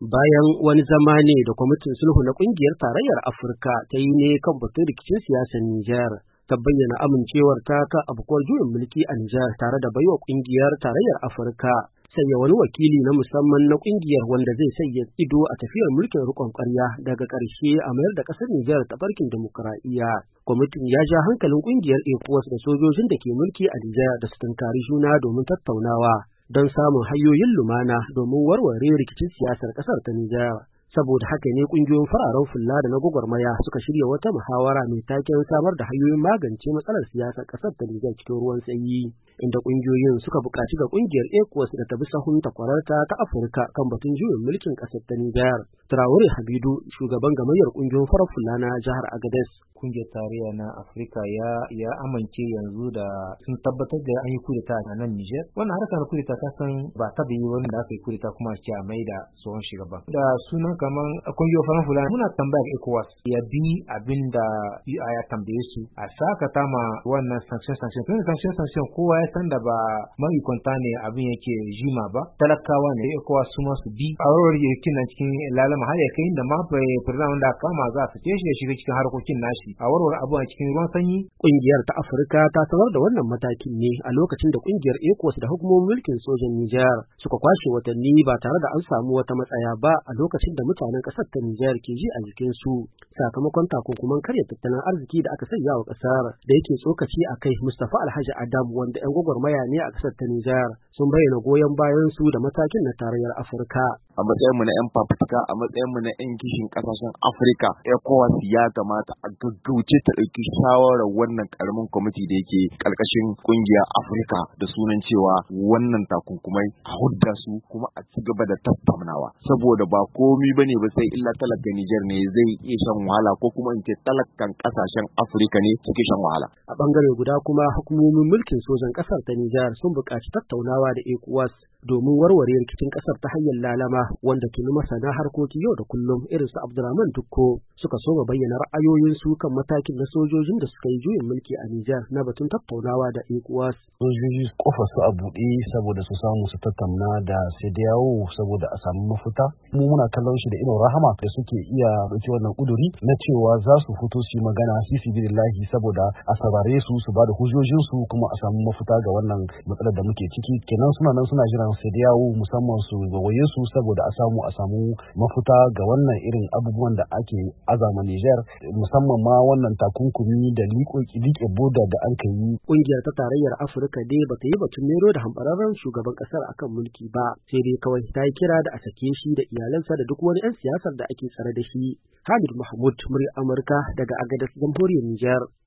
Bayan wani zama ne da kwamitin sulhu na ƙungiyar tarayyar Afirka ta yi ne kan batun rikicin siyasar Nijar, ta bayyana amincewar ta kan afkuwar juyin mulki a Nijar tare da baiwa ƙungiyar tarayyar Afirka sanya wani wakili na musamman na ƙungiyar wanda zai sanya ido a tafiyar mulkin riƙon ƙwarya daga ƙarshe a mayar da ƙasar Nijar ta farkin dimokuraɗiyya. Kwamitin ya ja hankalin ƙungiyar ECOWAS da sojojin da ke mulki a Nijar da su tunkari juna domin tattaunawa don samun hanyoyin lumana domin warware rikicin siyasar ƙasar ta Nijar. Saboda haka ne ƙungiyoyin fararen fulla da na gwagwarmaya suka shirya wata muhawara mai taken samar da hanyoyin magance matsalar siyasar ƙasar ta Nijar cikin ruwan sanyi, inda ƙungiyoyin suka buƙaci ga ƙungiyar ECOWAS da ta bi sahun takwararta ta Afirka kan batun juyin mulkin ƙasar ta Nijar. Traoré Hamidu, shugaban gamayyar ƙungiyoyin farar fulla na jihar Agadez. Kungiyar tarayya na Afirka ya amince yanzu da sun tabbatar da an yi kudeta a nan Niger. Wannan harkar kudeta ta san ba ta yi wani da aka yi kudeta kuma a mai da tsohon shugaban. Da sunan kaman kungiyar farar fulla muna tambayar ECOWAS ya bi abin da ya tambaye su a sakata ma wannan sanction. Tun sanction kowa ya san da ba mahukunta ne abin yake jima ba. Talakawa ne ECOWAS su ma su bi a warware yakin nan cikin lalama har ya kai da ma president da kama za su ya shiga cikin harkokin nashi. A warware abu a cikin ruwan sanyi. Ƙungiyar ta Afirka ta sanar da wannan matakin ne a lokacin da ƙungiyar ECOWAS da hukumomin mulkin sojan Nijar suka kwashe watanni ba tare da an samu wata matsaya ba a lokacin da mutanen ƙasar ta Nijar ke ji a jikinsu sakamakon takunkuman karya tattalin arziki da aka sanya wa ƙasar. Da yake tsokaci a kai, Mustapha Alhaji Adam wanda 'yan gwagwarmaya ne a ƙasar ta Nijar sun bayyana goyon bayan su da matakin na tarayyar Afirka. A matsayinmu na 'yan fafutuka, a matsayinmu na 'yan kishin ƙasashen Afirka, ECOWAS ya kamata a gaggauce ta ɗauki shawarar wannan ƙaramin kwamiti da yake ƙarƙashin ƙungiyar Afirka da sunan cewa wannan takunkumai a hudda su kuma a ci gaba da tattaunawa. Saboda ba komi ba ne ba sai illa talaka Nijar ne zai iya shan wahala ko kuma in ce talakan ƙasashen Afirka ne suke shan wahala. A ɓangare guda kuma hukumomin mulkin sojan ƙasar ta Nijar sun buƙaci tattaunawa da ECOWAS domin warware rikicin ƙasar ta hanyar lalama, wanda tuni masana harkoki yau da kullum irin su Abdurrahman Dukko suka so bayyana ra'ayoyinsu kan matakin na sojojin da suka yi juyin mulki a Nijar na batun tattaunawa da ECOWAS. Sojoji kofar su a buɗe saboda su samu su tattauna da CEDEAO saboda a samu mafita. Mu muna kallon shi da idon rahama da suke iya ɗauki wannan ƙuduri na cewa za su fito su yi magana sisibilillahi saboda a saurare su ba da hujjojinsu kuma a samu mafita ga wannan matsalar da muke ciki. Kenan suna nan suna jiran CEDEAO musamman su gawaye su saboda a samu mafita ga wannan irin abubuwan da ake azama Niger, musamman ma wannan takunkumi da liƙe boda da an kai. Ƙungiyar ta tarayyar Afirka dai ba ta yi batun mero da hambararren shugaban ƙasar akan mulki ba, sai dai kawai ta yi kira da a sake shi da iyalansa da duk wani 'yan siyasar da ake tsare da shi. Hamid Mahmud, murya Amurka daga Agadez, Jamhuriyar Nijar.